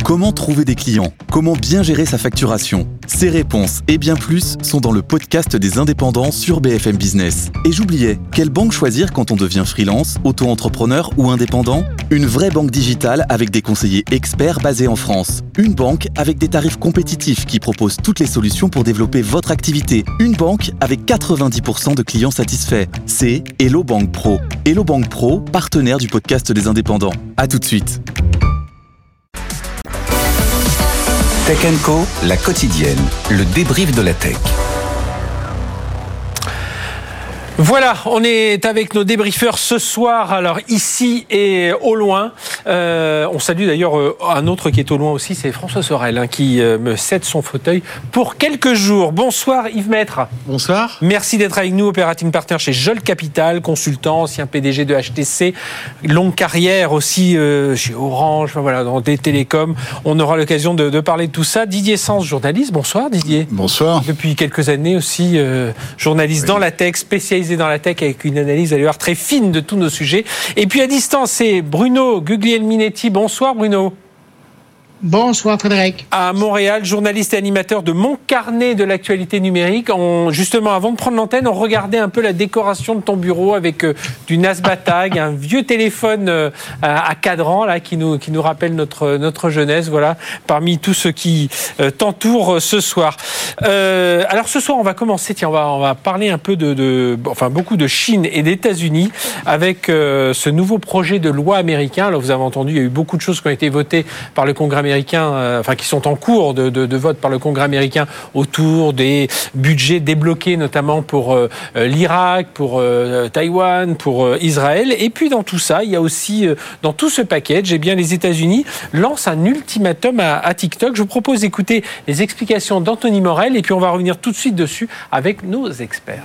Comment trouver des clients ? Comment bien gérer sa facturation ? Ces réponses et bien plus sont dans le podcast des indépendants sur BFM Business. Et j'oubliais, quelle banque choisir quand on devient freelance, auto-entrepreneur ou indépendant ? Une vraie banque digitale avec des conseillers experts basés en France. Une banque avec des tarifs compétitifs qui propose toutes les solutions pour développer votre activité. Une banque avec 90% de clients satisfaits. C'est Hello Bank Pro. Hello Bank Pro, partenaire du podcast des indépendants. À tout de suite. Tech & Co, la quotidienne, le débrief de la tech. Voilà, on est avec nos débriefeurs ce soir, alors ici et au loin. On salue d'ailleurs un autre qui est au loin aussi, c'est François Sorel, qui me cède son fauteuil pour quelques jours. Bonsoir Yves Maître. Bonsoir. Merci d'être avec nous, operating partner chez Jol Capital, consultant, ancien PDG de HTC, longue carrière aussi chez Orange, voilà, dans des télécoms. On aura l'occasion de parler de tout ça. Didier Sens, journaliste. Bonsoir Didier. Bonsoir. Depuis quelques années aussi, journaliste dans la tech, spécialisé dans la tech avec une analyse, allez voir, très fine de tous nos sujets. Et puis à distance, c'est Bruno Guglielminetti. Bonsoir Bruno. Bonsoir Frédéric. À Montréal, journaliste et animateur de Mon Carnet de l'actualité numérique. Justement, avant de prendre l'antenne, on regardait un peu la décoration de ton bureau avec du Nasbatag, un vieux téléphone à cadran là qui nous rappelle notre jeunesse. Voilà, parmi tous ceux qui t'entourent ce soir. Alors ce soir, on va commencer. Tiens, on va parler un peu beaucoup de Chine et d'États-Unis avec ce nouveau projet de loi américain. Alors vous avez entendu, il y a eu beaucoup de choses qui ont été votées par le Congrès américain, qui sont en cours de vote par le Congrès américain autour des budgets débloqués, notamment pour l'Irak, pour Taïwan, pour Israël. Et puis dans tout ça, il y a aussi, dans tout ce package, les États-Unis lancent un ultimatum à TikTok. Je vous propose d'écouter les explications d'Anthony Morel et puis on va revenir tout de suite dessus avec nos experts.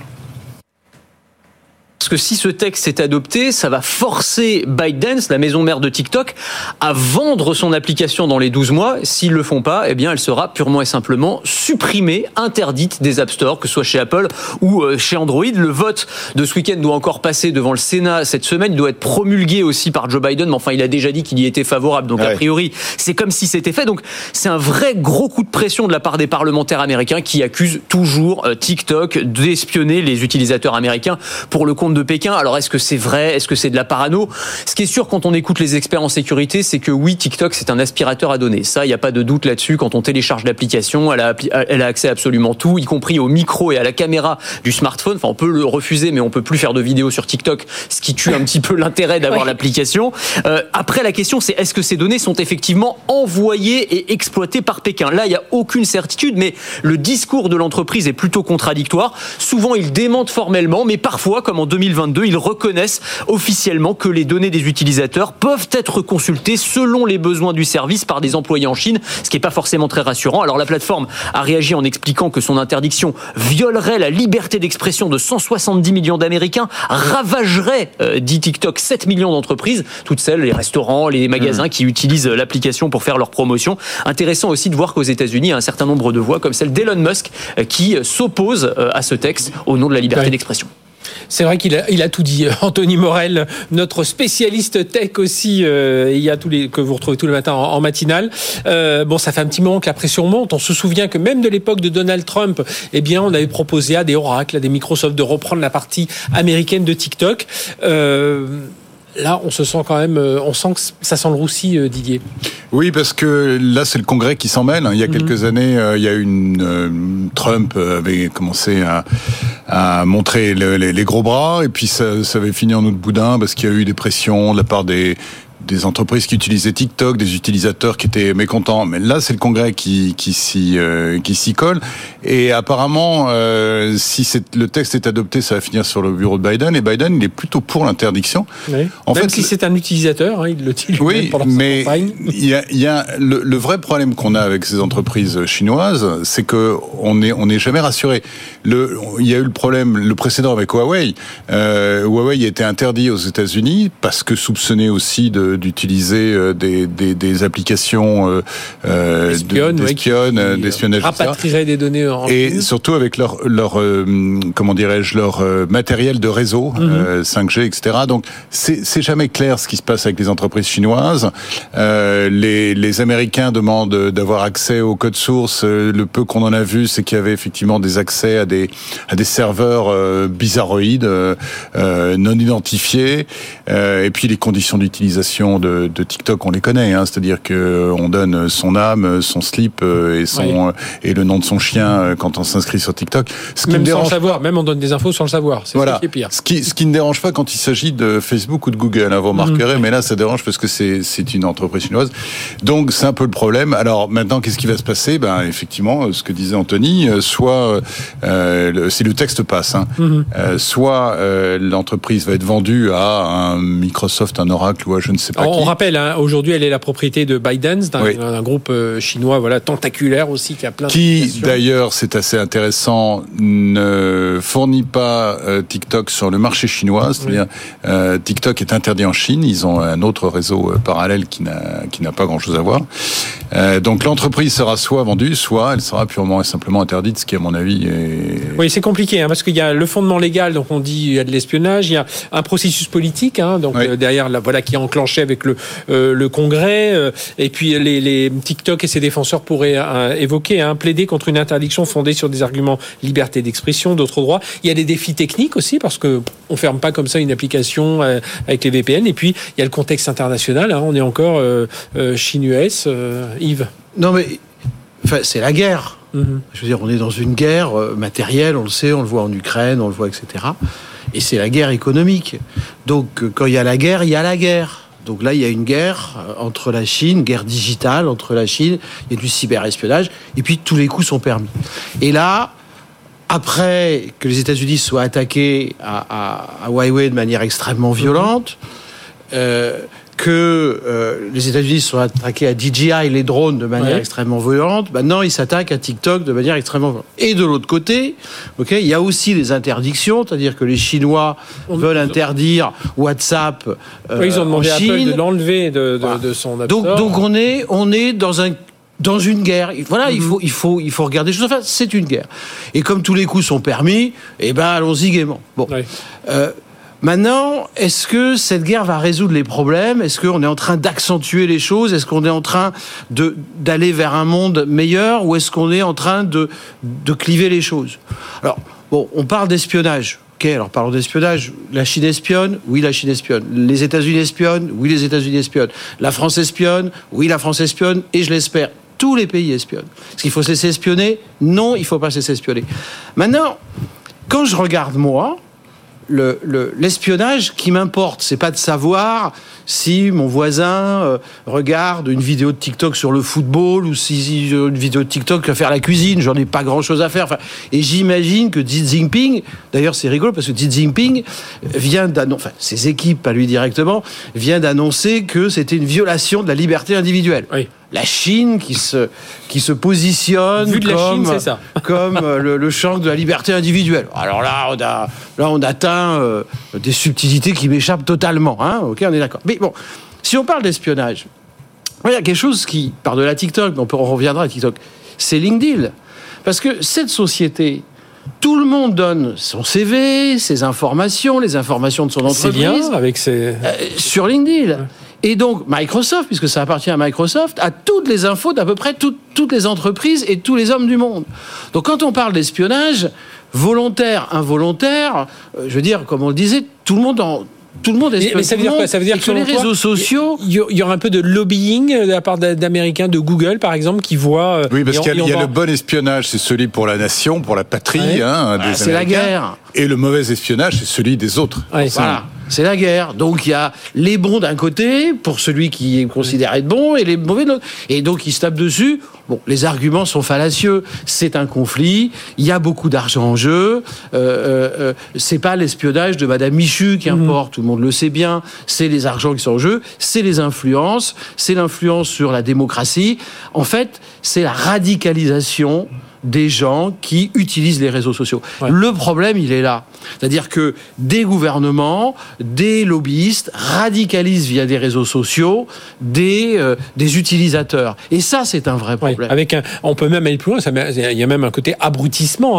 Parce que si ce texte est adopté, ça va forcer ByteDance, la maison mère de TikTok, à vendre son application dans les 12 mois. S'ils le font pas, elle sera purement et simplement supprimée, interdite des App Store, que ce soit chez Apple ou chez Android. Le vote de ce week-end doit encore passer devant le Sénat cette semaine. Il doit être promulgué aussi par Joe Biden, mais enfin, il a déjà dit qu'il y était favorable. Donc, a priori, c'est comme si c'était fait. Donc, c'est un vrai gros coup de pression de la part des parlementaires américains qui accusent toujours TikTok d'espionner les utilisateurs américains pour le compte de Pékin. Alors, est-ce que c'est vrai ? Est-ce que c'est de la parano ? Ce qui est sûr, quand on écoute les experts en sécurité, c'est que oui, TikTok, c'est un aspirateur à données. Ça, il n'y a pas de doute là-dessus. Quand on télécharge l'application, elle a accès à absolument tout, y compris au micro et à la caméra du smartphone. Enfin, on peut le refuser, mais on peut plus faire de vidéos sur TikTok, ce qui tue un petit peu l'intérêt d'avoir l'application. Après, la question, c'est est-ce que ces données sont effectivement envoyées et exploitées par Pékin ? Là, il n'y a aucune certitude, mais le discours de l'entreprise est plutôt contradictoire. Souvent, ils démentent formellement, mais parfois, comme en 2022, ils reconnaissent officiellement que les données des utilisateurs peuvent être consultées selon les besoins du service par des employés en Chine, ce qui n'est pas forcément très rassurant. Alors la plateforme a réagi en expliquant que son interdiction violerait la liberté d'expression de 170 millions d'Américains, ravagerait, dit TikTok, 7 millions d'entreprises, toutes celles, les restaurants, les magasins qui utilisent l'application pour faire leur promotion. Intéressant aussi de voir qu'aux États-Unis, il y a un certain nombre de voix comme celle d'Elon Musk qui s'oppose à ce texte au nom de la liberté d'expression. C'est vrai qu'il a tout dit. Anthony Morel, notre spécialiste tech aussi, que vous retrouvez tous les matins en matinale. Ça fait un petit moment que la pression monte. On se souvient que même de l'époque de Donald Trump, on avait proposé à des Oracle, à des Microsoft de reprendre la partie américaine de TikTok. Là, on se sent quand même, on sent que ça sent le roussi, Didier. Oui, parce que là, c'est le Congrès qui s'en mêle. Il y a quelques années, il y a eu Trump avait commencé à montrer les gros bras, et puis ça avait fini en eau de boudin parce qu'il y a eu des pressions de la part des entreprises qui utilisaient TikTok, des utilisateurs qui étaient mécontents. Mais là, c'est le Congrès qui s'y colle. Et apparemment, si le texte est adopté, ça va finir sur le bureau de Biden. Et Biden, il est plutôt pour l'interdiction. Oui. Même si c'est un utilisateur, il le dit lui-même pendant sa campagne. Il y a le vrai problème qu'on a avec ces entreprises chinoises, c'est que on n'est jamais rassuré. Il y a eu le précédent avec Huawei. Huawei a été interdit aux États-Unis parce que soupçonné aussi d'utiliser des applications d'espionnage, rapatrieraient des données en et Chine. Surtout avec leur matériel de réseau 5G, etc. Donc c'est jamais clair ce qui se passe avec les entreprises chinoises. Les Américains demandent d'avoir accès au code source. Le peu qu'on en a vu, c'est qu'il y avait effectivement des accès à des serveurs bizarroïdes, non identifiés. Et puis les conditions d'utilisation de TikTok, on les connaît. C'est-à-dire que on donne son âme, son slip et le nom de son chien quand on s'inscrit sur TikTok. Même sans le savoir, même on donne des infos sans le savoir. C'est ce qui est pire. Ce qui ne dérange pas quand il s'agit de Facebook ou de Google, vous remarquerez, mais là ça dérange parce que c'est une entreprise chinoise. Donc c'est un peu le problème. Alors maintenant, qu'est-ce qui va se passer ? Effectivement, ce que disait Anthony, soit si le texte passe, soit l'entreprise va être vendue à un Microsoft, un Oracle ou à je ne sais pas qui. On rappelle, aujourd'hui, elle est la propriété de ByteDance, d'un groupe chinois, tentaculaire aussi, qui a plein qui d'ailleurs, c'est assez intéressant, ne fournit pas TikTok sur le marché chinois. C'est-à-dire, TikTok est interdit en Chine. Ils ont un autre réseau parallèle qui n'a pas grand-chose à voir. Donc l'entreprise sera soit vendue, soit elle sera purement et simplement interdite, ce qui à mon avis est... Oui, c'est compliqué, parce qu'il y a le fondement légal, donc on dit il y a de l'espionnage, il y a un processus politique, derrière, qui est enclenché avec le Congrès, et puis les TikTok et ses défenseurs pourraient évoquer, plaider contre une interdiction fondée sur des arguments liberté d'expression, d'autres droits. Il y a des défis techniques aussi, parce que on ferme pas comme ça une application avec les VPN, et puis il y a le contexte international, on est encore Chine-US, Yves. Non mais, c'est la guerre. Je veux dire, on est dans une guerre matérielle, on le sait, on le voit en Ukraine, on le voit, etc. Et c'est la guerre économique. Donc, quand il y a la guerre, il y a la guerre. Donc là, il y a une guerre entre la Chine, guerre digitale entre la Chine, il y a du cyberespionnage, et puis tous les coups sont permis. Et là, après que les États-Unis soient attaqués à Huawei de manière extrêmement violente, que les États-Unis sont attaqués à DJI, les drones, de manière extrêmement violente. Maintenant, ils s'attaquent à TikTok de manière extrêmement violente. Et de l'autre côté, il y a aussi des interdictions, c'est-à-dire que les Chinois veulent interdire WhatsApp ils ont demandé en à Chine. Apple de l'enlever de son App Store. Donc on est dans une guerre. Voilà, il faut regarder les choses. Enfin, c'est une guerre. Et comme tous les coups sont permis, allons-y gaiement. Bon. Maintenant, est-ce que cette guerre va résoudre les problèmes ? Est-ce qu'on est en train d'accentuer les choses ? Est-ce qu'on est en train d'aller vers un monde meilleur ? Ou est-ce qu'on est en train de cliver les choses ? Alors, on parle d'espionnage. Ok, alors parlons d'espionnage. La Chine espionne ? Oui, la Chine espionne. Les États-Unis espionnent ? Oui, les États-Unis espionnent. La France espionne ? Oui, la France espionne. Et je l'espère, tous les pays espionnent. Est-ce qu'il faut se laisser espionner ? Non, il ne faut pas se laisser espionner. Maintenant, quand je regarde, moi... l'espionnage qui m'importe, c'est pas de savoir si mon voisin regarde une vidéo de TikTok sur le football ou si une vidéo de TikTok à faire la cuisine, j'en ai pas grand chose à faire. Et j'imagine que Xi Jinping, d'ailleurs c'est rigolo parce que Xi Jinping vient d'annoncer, ses équipes, pas lui directement, vient d'annoncer que c'était une violation de la liberté individuelle. Oui. La Chine qui se positionne comme le champ de la liberté individuelle. Alors là, on atteint des subtilités qui m'échappent totalement. Ok, on est d'accord. Mais bon, si on parle d'espionnage, il y a quelque chose qui, par-delà TikTok, on reviendra à TikTok, c'est LinkedIn. Parce que cette société, tout le monde donne son CV, ses informations, les informations de son entreprise sur LinkedIn. Ouais. Et donc, Microsoft, puisque ça appartient à Microsoft, a toutes les infos d'à peu près toutes les entreprises et tous les hommes du monde. Donc, quand on parle d'espionnage, volontaire, involontaire, je veux dire, comme on le disait, tout le monde espionne. Mais ça veut dire quoi ? Ça veut dire que les réseaux sociaux... Il y aura un peu de lobbying de la part d'Américains, de Google, par exemple, qui voient... Oui, parce qu'il y a le bon espionnage, c'est celui pour la nation, pour la patrie, des Américains. C'est la guerre. Et le mauvais espionnage, c'est celui des autres. Voilà. C'est la guerre. Donc il y a les bons d'un côté, pour celui qui est considéré de bon, et les mauvais de l'autre. Et donc ils se tapent dessus. Bon, les arguments sont fallacieux. C'est un conflit. Il y a beaucoup d'argent en jeu. C'est pas l'espionnage de Madame Michu qui importe. Tout le monde le sait bien. C'est les argents qui sont en jeu. C'est les influences. C'est l'influence sur la démocratie. En fait, c'est la radicalisation des gens qui utilisent les réseaux sociaux. Ouais. Le problème, il est là. C'est-à-dire que des gouvernements, des lobbyistes radicalisent via des réseaux sociaux des utilisateurs. Et ça, c'est un vrai problème. Ouais, on peut même aller plus loin. Il y a même un côté abrutissement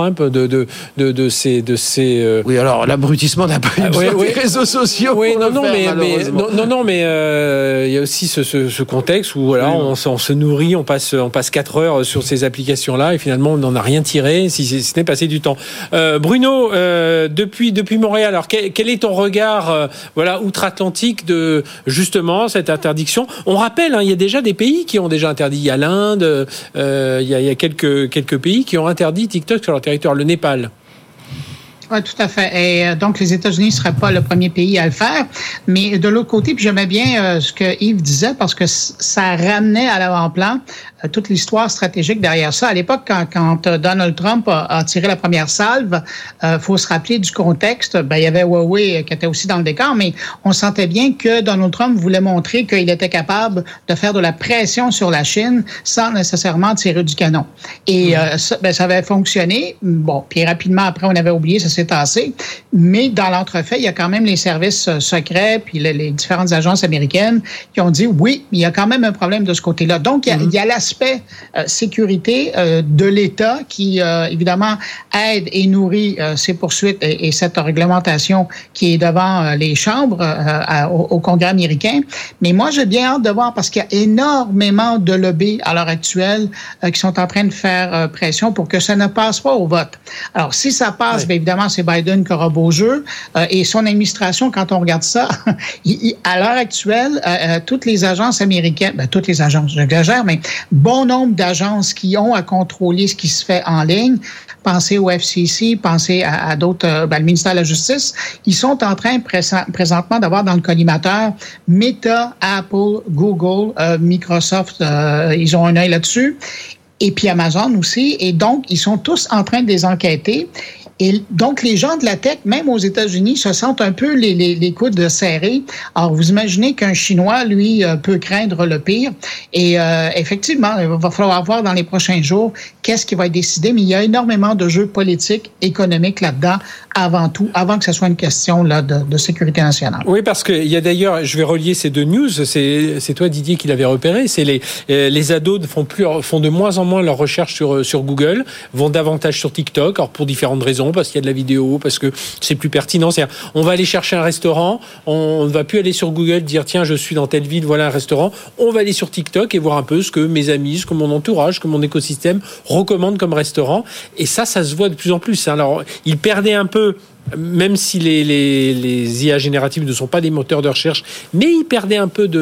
de ces. Oui, alors l'abrutissement n'a pas eu besoin des réseaux sociaux. Oui, pour le faire, mais il y a aussi ce contexte où voilà, on se nourrit, on passe 4 heures sur ces applications-là et finalement on n'en a rien tiré, si ce n'est passé du temps. Bruno, depuis Montréal, alors quel est ton regard, outre-Atlantique de justement cette interdiction? On rappelle, il y a déjà des pays qui ont déjà interdit. Il y a l'Inde, il y a quelques pays qui ont interdit TikTok sur leur territoire. Le Népal. Oui, tout à fait. Et donc, les États-Unis ne seraient pas le premier pays à le faire. Mais de l'autre côté, puis j'aimais bien ce que Yves disait parce que ça ramenait à l'avant-plan toute l'histoire stratégique derrière ça. À l'époque, quand Donald Trump a tiré la première salve, faut se rappeler du contexte. Il y avait Huawei qui était aussi dans le décor, mais on sentait bien que Donald Trump voulait montrer qu'il était capable de faire de la pression sur la Chine sans nécessairement tirer du canon. Et ça avait fonctionné. Bon, puis rapidement après, on avait oublié, ça s'est tassé. Mais dans l'entrefait, il y a quand même les services secrets puis les différentes agences américaines qui ont dit oui, il y a quand même un problème de ce côté-là. Donc, il y a l'aspect sécurité de l'État qui, évidemment, aide et nourrit ces poursuites et cette réglementation qui est devant les chambres au Congrès américain. Mais moi, j'ai bien hâte de voir parce qu'il y a énormément de lobbies à l'heure actuelle qui sont en train de faire pression pour que ça ne passe pas au vote. Alors, si ça passe, bien évidemment, c'est Biden qui aura beau jeu. Et son administration, quand on regarde ça, à l'heure actuelle, toutes les agences américaines, toutes les agences, j'exagère, mais bon nombre d'agences qui ont à contrôler ce qui se fait en ligne, pensez au FCC, pensez à d'autres, le ministère de la Justice, ils sont en train présentement d'avoir dans le collimateur Meta, Apple, Google, Microsoft, ils ont un œil là-dessus, et puis Amazon aussi, et donc ils sont tous en train de les enquêter. Et donc, les gens de la tech, même aux États-Unis, se sentent un peu les coudes serrés. Alors, vous imaginez qu'un Chinois, lui, peut craindre le pire. Et effectivement, il va falloir voir dans les prochains jours qu'est-ce qui va être décidé. Mais il y a énormément de jeux politiques, économiques là-dedans, avant tout, avant que ce soit une question là, de sécurité nationale. Oui, parce qu'il y a d'ailleurs, je vais relier ces deux news, c'est toi, Didier, qui l'avais repéré, c'est les ados font de moins en moins leurs recherches sur Google, vont davantage sur TikTok, alors pour différentes raisons, parce qu'il y a de la vidéo, parce que c'est plus pertinent. C'est-à-dire, on va aller chercher un restaurant, on ne va plus aller sur Google dire tiens, je suis dans telle ville, voilà un restaurant. On va aller sur TikTok et voir un peu ce que mes amis, ce que mon entourage, ce que mon écosystème recommande comme restaurant. Et ça se voit de plus en plus. Alors, ils perdaient un peu, même si les IA génératives ne sont pas des moteurs de recherche, mais ils perdaient un peu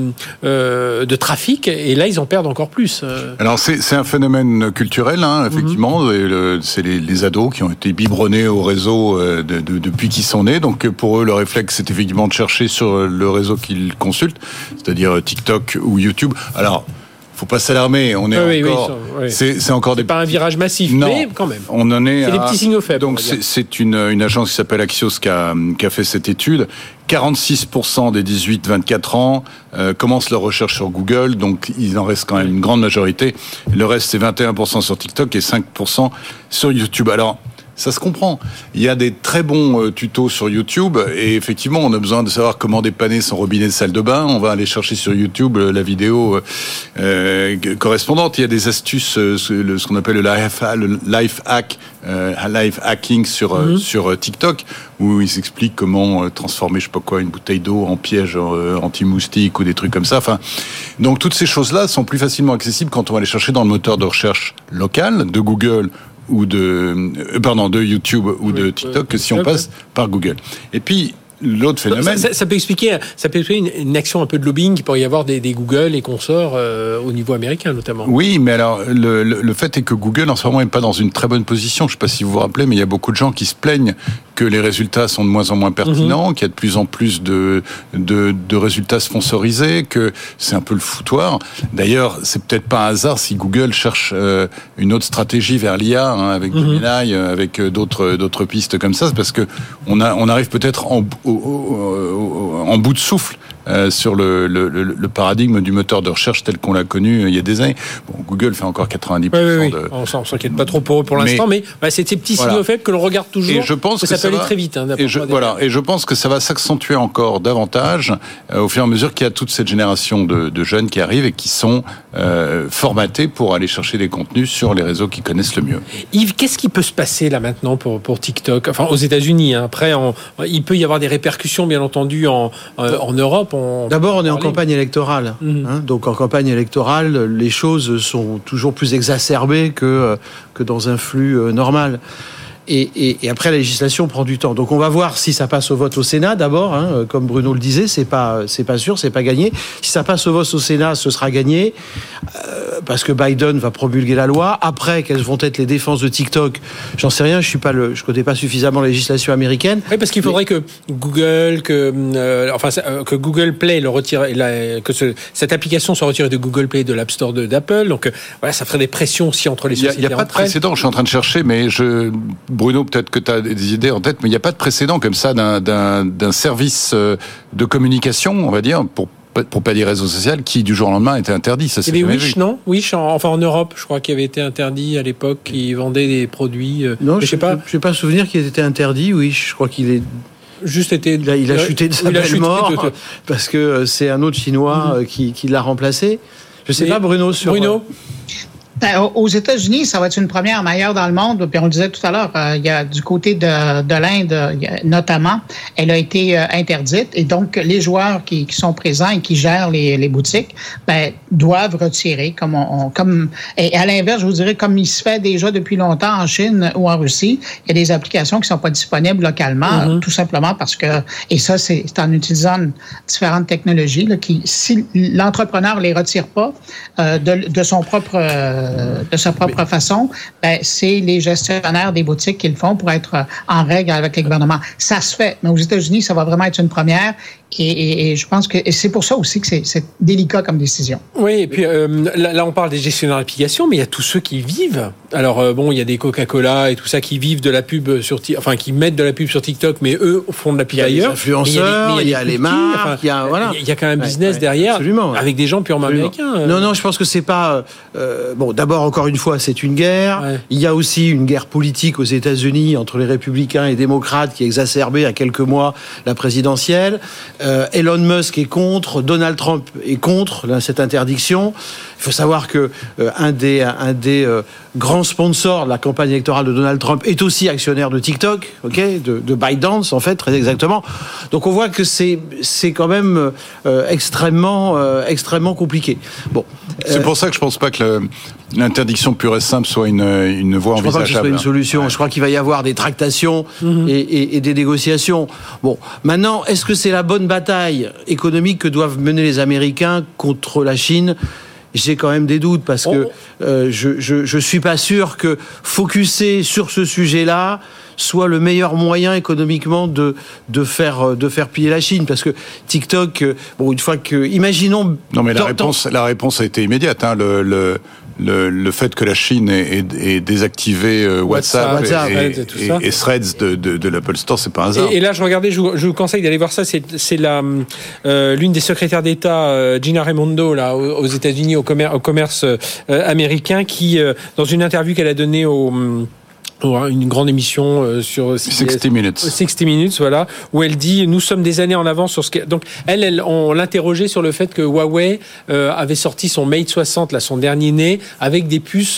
de trafic, et là, ils en perdent encore plus. Alors, c'est un phénomène culturel, effectivement. C'est les ados qui ont été biberonnés au réseau depuis qu'ils sont nés. Donc, pour eux, le réflexe, c'est effectivement de chercher sur le réseau qu'ils consultent, c'est-à-dire TikTok ou YouTube. Alors, faut pas s'alarmer, on est encore. C'est encore pas un virage massif, non, mais quand même. On en est. C'est des petits signaux faibles. Donc c'est une agence qui s'appelle Axios qui a fait cette étude. 46% des 18-24 ans commencent leur recherche sur Google, donc il en reste quand même une grande majorité. Le reste, c'est 21% sur TikTok et 5% sur YouTube. Alors, ça se comprend. Il y a des très bons tutos sur YouTube et effectivement, on a besoin de savoir comment dépanner son robinet de salle de bain. On va aller chercher sur YouTube la vidéo correspondante. Il y a des astuces, ce qu'on appelle le life hacking sur TikTok, où ils expliquent comment transformer, je sais pas quoi, une bouteille d'eau en piège anti-moustique ou des trucs comme ça. Enfin, donc toutes ces choses-là sont plus facilement accessibles quand on va les chercher dans le moteur de recherche local de Google ou de YouTube ou de TikTok que si on passe par Google. Et puis, l'autre phénomène... Ça peut expliquer une action un peu de lobbying qui pourrait y avoir des Google et consorts au niveau américain, notamment. Oui, mais alors, le fait est que Google, en ce moment, n'est pas dans une très bonne position. Je ne sais pas si vous vous rappelez, mais il y a beaucoup de gens qui se plaignent que les résultats sont de moins en moins pertinents, qu'il y a de plus en plus de résultats sponsorisés, que c'est un peu le foutoir. D'ailleurs, c'est peut-être pas un hasard si Google cherche une autre stratégie vers l'IA, avec Gemini, avec d'autres pistes comme ça, c'est parce que on arrive peut-être en bout de souffle sur le paradigme du moteur de recherche tel qu'on l'a connu il y a des années. Bon, Google fait encore 90% oui. On s'inquiète pas trop pour eux pour l'instant, mais c'est ces petits signaux faibles que l'on regarde toujours. Et je pense que ça peut aller très vite. Et je pense que ça va s'accentuer encore davantage au fur et à mesure qu'il y a toute cette génération de jeunes qui arrivent et qui sont formatés pour aller chercher des contenus sur les réseaux qu'ils connaissent le mieux. Yves, qu'est-ce qui peut se passer là maintenant pour TikTok ? Enfin, aux États-Unis. Après, il peut y avoir des répercussions, bien entendu, en Europe. D'abord, on est en campagne électorale. Donc, en campagne électorale, les choses sont toujours plus exacerbées que dans un flux normal. Et après, la législation prend du temps. Donc, on va voir si ça passe au vote au Sénat d'abord. Comme Bruno le disait, c'est pas sûr, c'est pas gagné. Si ça passe au vote au Sénat, ce sera gagné parce que Biden va promulguer la loi. Après, quelles vont être les défenses de TikTok ? J'en sais rien. Je connais pas suffisamment la législation américaine. Oui, parce qu'il faudrait que Google, que Google Play le retire, cette application soit retirée de Google Play, de l'App Store d'Apple. Donc, voilà, ça ferait des pressions aussi entre les sociétés. Il n'y a pas de précédent. Je suis en train de chercher, mais Bruno, peut-être que tu as des idées en tête, mais il n'y a pas de précédent comme ça d'un service de communication, on va dire, pour pas dire réseau social, qui du jour au lendemain était interdit. Ça, c'est Wish, non ? Wish, en Europe, je crois qu'il avait été interdit à l'époque, qui vendait des produits. Non, je n'ai pas souvenir qu'il ait été interdit. Wish, je crois qu'il est juste été. Il a chuté de sa belle mort parce que c'est un autre Chinois qui l'a remplacé. Je sais pas, Bruno. Aux États-Unis, ça va être une première majeure dans le monde. Puis on le disait tout à l'heure, il y a du côté de l'Inde, notamment, elle a été interdite. Et donc, les joueurs qui sont présents et qui gèrent les boutiques, doivent retirer. Et à l'inverse, je vous dirais, comme il se fait déjà depuis longtemps en Chine ou en Russie, il y a des applications qui sont pas disponibles localement, tout simplement parce que, et ça, c'est en utilisant différentes technologies, là, si l'entrepreneur les retire pas de sa propre façon, c'est les gestionnaires des boutiques qui le font pour être en règle avec les gouvernements. Ça se fait, mais aux États-Unis, ça va vraiment être une première. Et je pense que c'est pour ça aussi que c'est délicat comme décision. Oui, et puis là, on parle des gestionnaires d'applications, mais il y a tous ceux qui vivent. Alors, il y a des Coca-Cola et tout ça qui vivent de la pub qui mettent de la pub sur TikTok, mais eux font de la pub ailleurs. Il y a les influenceurs, il y a les marques, il y a quand même un business derrière, absolument, avec des gens purement américains. Non, je pense que c'est pas... d'abord, encore une fois, c'est une guerre. Ouais. Il y a aussi une guerre politique aux États-Unis entre les républicains et les démocrates qui est exacerbée à quelques mois la présidentielle. Elon Musk est contre, Donald Trump est contre cette interdiction. Il faut savoir que un des grands sponsors de la campagne électorale de Donald Trump est aussi actionnaire de TikTok, de ByteDance en fait, très exactement. Donc on voit que c'est quand même extrêmement compliqué. Bon, c'est pour ça que je pense pas que l'interdiction pure et simple soit une voie envisageable. Je crois pas que ce soit une solution. Ouais. Je crois qu'il va y avoir des tractations et des négociations. Bon, maintenant, est-ce que c'est la bonne bataille économique que doivent mener les Américains contre la Chine ? J'ai quand même des doutes parce que je suis pas sûr que focuser sur ce sujet-là soit le meilleur moyen économiquement de faire plier la Chine, parce que TikTok, une fois que, imaginons. Non, mais la réponse a été immédiate. Le fait que la Chine ait désactivé WhatsApp et Threads de l'Apple Store, c'est pas un hasard. Et là, je regardais, je vous conseille d'aller voir ça. C'est l'une des secrétaires d'État, Gina Raimondo, là, aux États-Unis, au commerce américain, qui, dans une interview qu'elle a donnée une grande émission sur 60 Minutes, voilà, où elle dit nous sommes des années en avance sur ce que. Donc on l'interrogeait sur le fait que Huawei avait sorti son Mate 60, là, son dernier né, avec des puces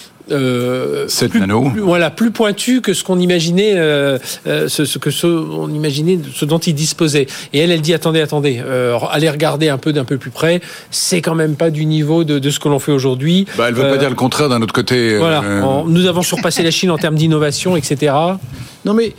7 nano. Plus pointu que ce qu'on imaginait, ce dont il disposait. Et elle dit attendez, allez regarder d'un peu plus près. C'est quand même pas du niveau de ce que l'on fait aujourd'hui. Elle veut pas dire le contraire d'un autre côté. Nous avons surpassé la Chine en termes d'innovation, etc. Non mais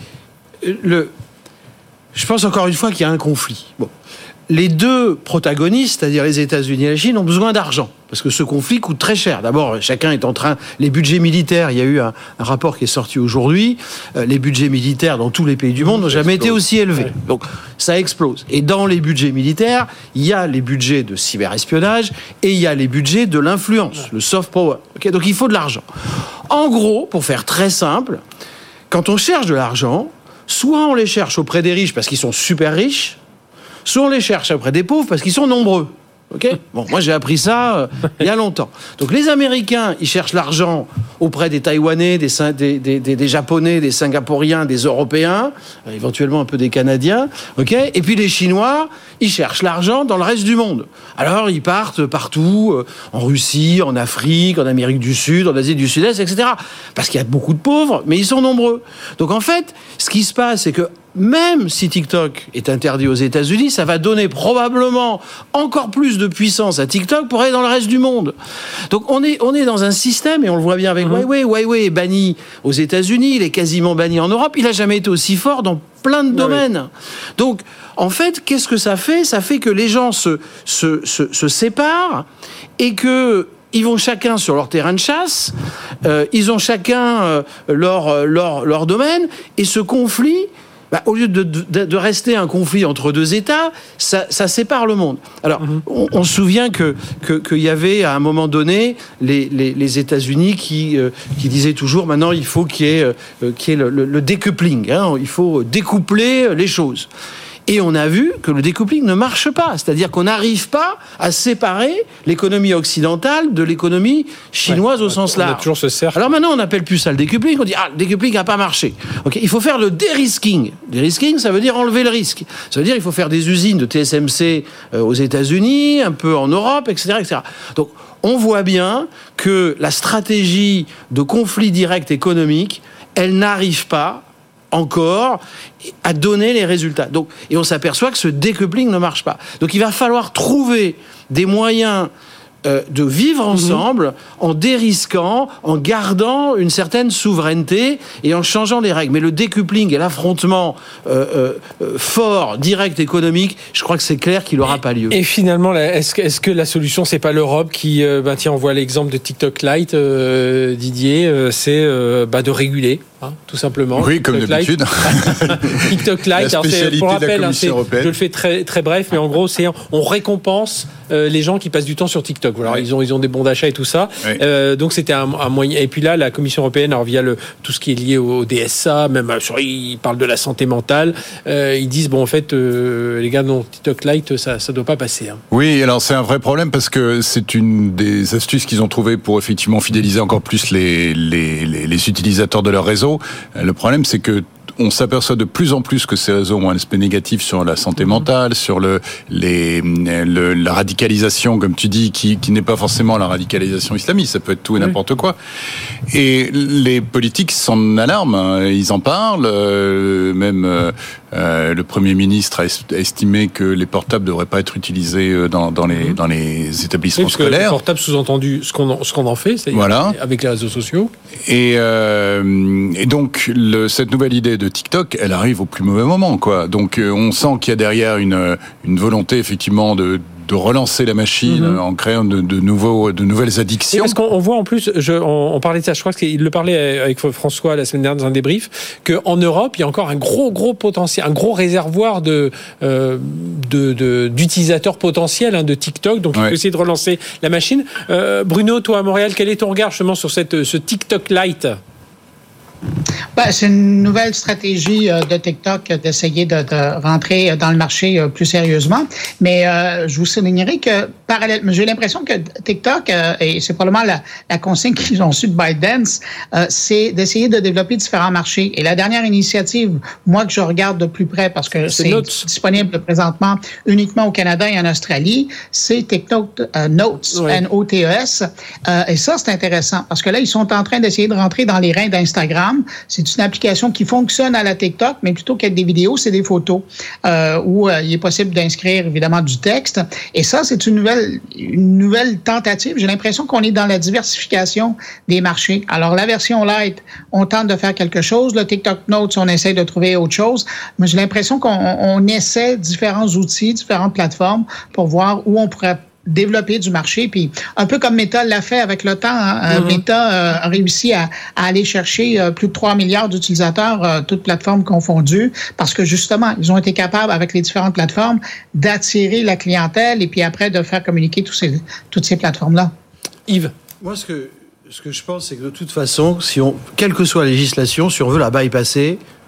je pense encore une fois qu'il y a un conflit. Bon. Les deux protagonistes, c'est-à-dire les États-Unis et la Chine, ont besoin d'argent. Parce que ce conflit coûte très cher. D'abord, chacun est en train... Les budgets militaires, il y a eu un rapport qui est sorti aujourd'hui. Les budgets militaires dans tous les pays du monde n'ont jamais été aussi élevés. Donc, ça explose. Et dans les budgets militaires, il y a les budgets de cyberespionnage et il y a les budgets de l'influence, le soft power. Donc, il faut de l'argent. En gros, pour faire très simple, quand on cherche de l'argent, soit on les cherche auprès des riches parce qu'ils sont super riches, soit on les cherche auprès des pauvres parce qu'ils sont nombreux. Ok ? Bon, moi j'ai appris ça il y a longtemps. Donc les Américains, ils cherchent l'argent auprès des Taïwanais, des Japonais, des Singapouriens, des Européens, éventuellement un peu des Canadiens. Ok ? Et puis les Chinois, ils cherchent l'argent dans le reste du monde. Alors ils partent partout, en Russie, en Afrique, en Amérique du Sud, en Asie du Sud-Est, etc. Parce qu'il y a beaucoup de pauvres, mais ils sont nombreux. Donc en fait, ce qui se passe, c'est que même si TikTok est interdit aux États-Unis, ça va donner probablement encore plus de puissance à TikTok pour aller dans le reste du monde. Donc on est dans un système, et on le voit bien avec Huawei. Huawei est banni aux États-Unis, il est quasiment banni en Europe. Il n'a jamais été aussi fort dans plein de domaines. Donc en fait, qu'est-ce que ça fait ? Ça fait que les gens se séparent et que ils vont chacun sur leur terrain de chasse, ils ont chacun leur domaine, et ce conflit, au lieu de rester un conflit entre deux États, ça sépare le monde. Alors, on se souvient qu'il y avait, à un moment donné, les États-Unis qui disaient toujours, maintenant, il faut qu'il y ait le découpling. Il faut découpler les choses. Et on a vu que le découpling ne marche pas. C'est-à-dire qu'on n'arrive pas à séparer l'économie occidentale de l'économie chinoise au sens large. On a toujours ce cercle. Alors maintenant, on n'appelle plus ça le découpling. On dit, le découpling n'a pas marché. Okay, il faut faire le dérisking. Dérisking, ça veut dire enlever le risque. Ça veut dire qu'il faut faire des usines de TSMC aux États-Unis, un peu en Europe, etc., etc. Donc, on voit bien que la stratégie de conflit direct économique, elle n'arrive pas encore à donner les résultats. Donc, et on s'aperçoit que ce découpling ne marche pas. Donc il va falloir trouver des moyens de vivre ensemble en dérisquant, en gardant une certaine souveraineté et en changeant les règles. Mais le découpling et l'affrontement fort, direct, économique, je crois que c'est clair qu'il n'aura pas lieu. Et finalement, est-ce que la solution, c'est pas l'Europe qui, tiens, on voit l'exemple de TikTok Lite, Didier, c'est de réguler, tout simplement. Oui, TikTok comme d'habitude. TikTok Lite, la spécialité pour rappel, de la Commission européenne. Je le fais très, très bref, mais en gros, on récompense les gens qui passent du temps sur TikTok. Alors, ils ont des bons d'achat et tout ça. Oui. Donc, c'était un moyen. Et puis là, la Commission européenne, alors via tout ce qui est lié au DSA, même ils parlent de la santé mentale, ils disent, en fait, les gars, non, TikTok Lite, ça doit pas passer. Oui, alors c'est un vrai problème parce que c'est une des astuces qu'ils ont trouvées pour effectivement fidéliser encore plus les utilisateurs de leur réseau. Le problème, c'est que on s'aperçoit de plus en plus que ces réseaux ont un aspect négatif sur la santé mentale, sur la radicalisation, comme tu dis, qui n'est pas forcément la radicalisation islamiste, ça peut être tout et n'importe quoi. Et les politiques s'en alarment, ils en parlent, même le Premier ministre a estimé que les portables ne devraient pas être utilisés dans les établissements scolaires. Les portables, sous-entendu, ce qu'on en fait, c'est avec les réseaux sociaux. Et donc, cette nouvelle idée de TikTok, elle arrive au plus mauvais moment, quoi. Donc, on sent qu'il y a derrière une volonté, effectivement, de relancer la machine en créant de nouvelles addictions. Parce qu'on voit en plus, on parlait de ça, je crois qu'il le parlait avec François la semaine dernière dans un débrief, qu'en Europe, il y a encore un gros potentiel, un gros réservoir d'utilisateurs potentiels de TikTok, donc il faut essayer de relancer la machine. Bruno, toi à Montréal, quel est ton regard justement sur ce TikTok Lite ? C'est une nouvelle stratégie de TikTok d'essayer de rentrer dans le marché plus sérieusement. Mais je vous soulignerai que parallèlement, j'ai l'impression que TikTok, et c'est probablement la consigne qu'ils ont reçue de ByteDance, c'est d'essayer de développer différents marchés. Et la dernière initiative, moi que je regarde de plus près, parce que c'est disponible présentement uniquement au Canada et en Australie, c'est TikTok Notes, N-O-T-E-S. Et ça, c'est intéressant, parce que là, ils sont en train d'essayer de rentrer dans les reins d'Instagram. C'est une application qui fonctionne à la TikTok, mais plutôt qu'être des vidéos, c'est des photos où il est possible d'inscrire évidemment du texte. Et ça, c'est une nouvelle tentative. J'ai l'impression qu'on est dans la diversification des marchés. Alors, la version Lite, on tente de faire quelque chose. Le TikTok Notes, on essaie de trouver autre chose. Mais j'ai l'impression qu'on essaie différents outils, différentes plateformes pour voir où on pourrait développer du marché, puis un peu comme Meta l'a fait avec le temps. Meta a réussi à aller chercher plus de 3 milliards d'utilisateurs, toutes plateformes confondues, parce que justement, ils ont été capables, avec les différentes plateformes, d'attirer la clientèle et puis après de faire communiquer toutes ces plateformes-là. Yves? Moi, ce que je pense, c'est que de toute façon, quelle que soit la législation, si on veut la bypasser,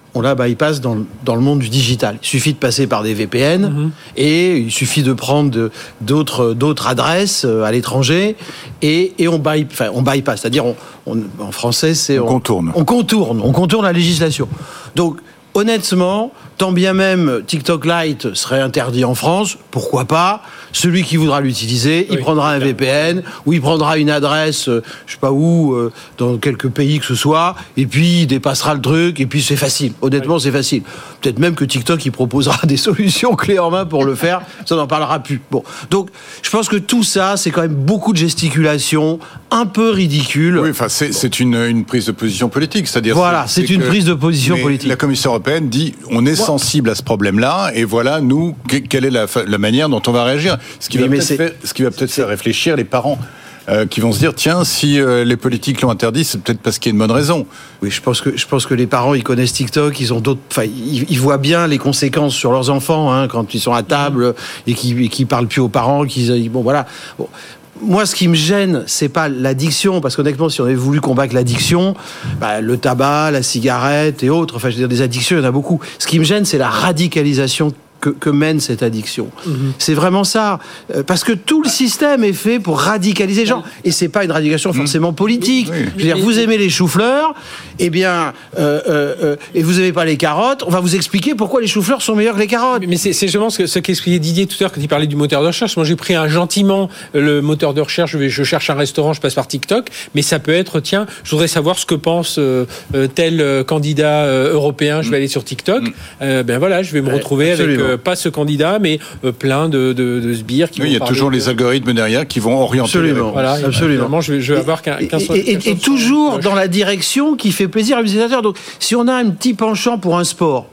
on la bypass dans le monde du digital. Il suffit de passer par des VPN et il suffit de prendre d'autres adresses à l'étranger et on bypass. C'est-à-dire, en français, c'est... On contourne. On contourne la législation. Donc, honnêtement, tant bien même TikTok Lite serait interdit en France, pourquoi pas ? Celui qui voudra l'utiliser, il prendra un VPN ou il prendra une adresse, je sais pas où, dans quelques pays que ce soit, et puis il dépassera le truc, et puis c'est facile. Honnêtement, c'est facile. Peut-être même que TikTok, il proposera des solutions clés en main pour le faire, ça n'en parlera plus. Bon. Donc, je pense que tout ça, c'est quand même beaucoup de gesticulation, un peu ridicule. Oui, enfin, c'est une prise de position politique, c'est-à-dire... Voilà, c'est une prise de position politique. La Commission européenne dit, on est sensible à ce problème-là, et voilà, nous, quelle est la manière dont on va réagir. Ce qui va peut-être faire réfléchir les parents qui vont se dire, tiens, si les politiques l'ont interdit, c'est peut-être parce qu'il y a une bonne raison. Oui, je pense que les parents, ils connaissent TikTok, ils voient bien les conséquences sur leurs enfants, quand ils sont à table et qui parlent plus aux parents, Moi, ce qui me gêne, c'est pas l'addiction, parce qu'honnêtement, si on avait voulu combattre l'addiction, le tabac, la cigarette et autres, je veux dire, des addictions, il y en a beaucoup. Ce qui me gêne, c'est la radicalisation que mène cette addiction. C'est vraiment ça. Parce que tout le système est fait pour radicaliser les gens. Et c'est pas une radicalisation forcément politique. Oui. Je veux dire, vous aimez les choux-fleurs, et vous aimez pas les carottes, on va vous expliquer pourquoi les choux-fleurs sont meilleurs que les carottes. Mais c'est justement ce qu'expliquait Didier tout à l'heure quand il parlait du moteur de recherche. Moi, j'ai pris gentiment le moteur de recherche. Je cherche un restaurant, je passe par TikTok. Mais ça peut être, tiens, je voudrais savoir ce que pense tel candidat européen. Je vais aller sur TikTok. Je vais me retrouver avec pas ce candidat, mais plein de sbires qui vont il y a toujours les algorithmes derrière qui vont orienter les réponses. Voilà, absolument. Je vais avoir et toujours dans la direction qui fait plaisir à l'utilisateur. Donc, si on a un petit penchant pour un sport,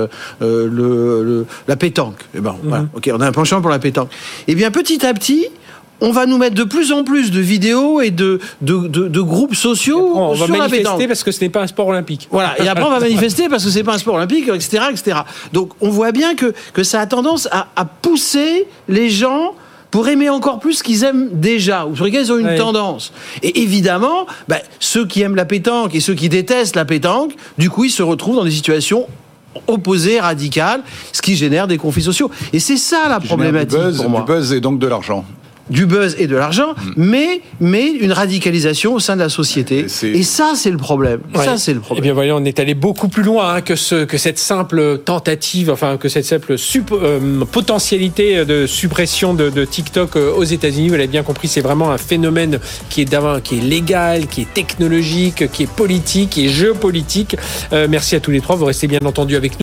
la pétanque, on a un penchant pour la pétanque. Eh bien, petit à petit, on va nous mettre de plus en plus de vidéos et de groupes sociaux on sur va la pétanque. manifester parce que ce n'est pas un sport olympique. Voilà. Et après, on va manifester parce que c'est pas un sport olympique, etc., etc. Donc, on voit bien que ça a tendance à pousser les gens pour aimer encore plus ce qu'ils aiment déjà, ou sur lesquels ils ont une tendance. Et évidemment, ceux qui aiment la pétanque et ceux qui détestent la pétanque, du coup, ils se retrouvent dans des situations opposées, radicales, ce qui génère des conflits sociaux. Et c'est ça la problématique pour moi. Du buzz et donc de l'argent. Du buzz et de l'argent, mais une radicalisation au sein de la société. Et ça, c'est le problème. Ça, c'est le problème. Eh bien, voyons, on est allé beaucoup plus loin que cette simple tentative, que cette simple potentialité de suppression de TikTok aux États-Unis. Vous l'avez bien compris, c'est vraiment un phénomène qui est légal, qui est technologique, qui est politique, qui est géopolitique. Merci à tous les trois. Vous restez bien entendu avec nous.